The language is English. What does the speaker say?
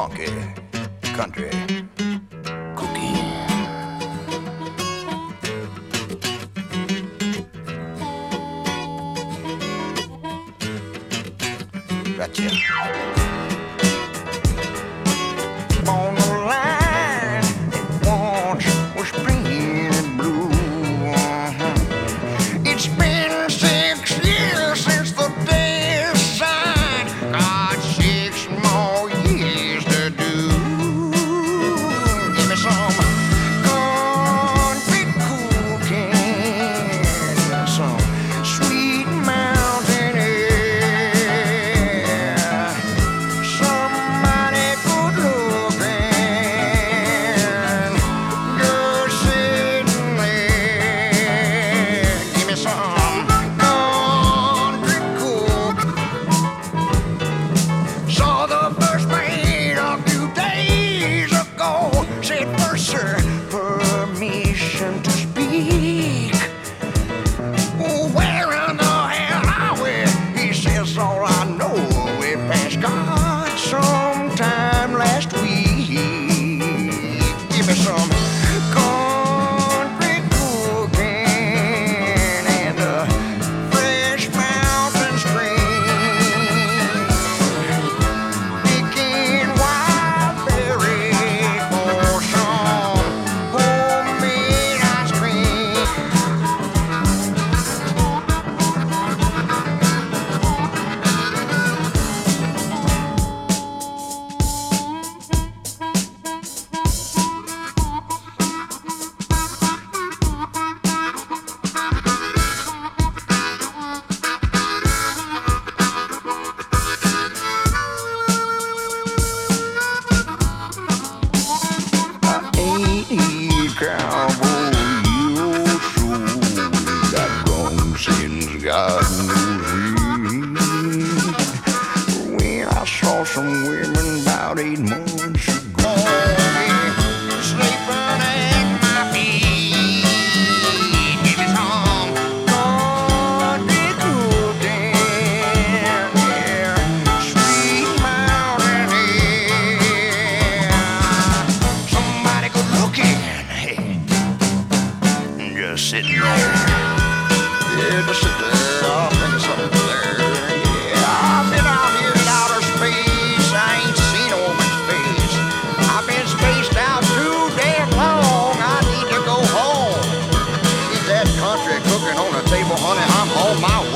funky country cookie. Gotcha. On the line that once was green and blue. It's been 6 years since the day is signed. Got 6 more years to do. Give me some country cooking, some sweet mountain air, somebody good looking, just sitting there. Give me some country cook. Saw the first man a few days ago. Said, first, sir, permission to speak. Where in the hell are we? He says, all I know, we passed God sometime last week. Give me some country cooking and a fresh mountain stream. Picking wild berries for some homemade ice cream. Ain't cowboy, you soul got gone since God knows when. When I saw some women about 8 months ago, sleeping at my feet. Give me some country cooking, yeah, sweet mountain air, somebody good looking, hey, just sitting there. Yeah, just sit there. I'll think of something there. Yeah, I've been out here in outer space. I ain't seen a woman's face. I've been spaced out too damn long. I need to go home. Keep that country cooking on the table, honey. I'm on my way.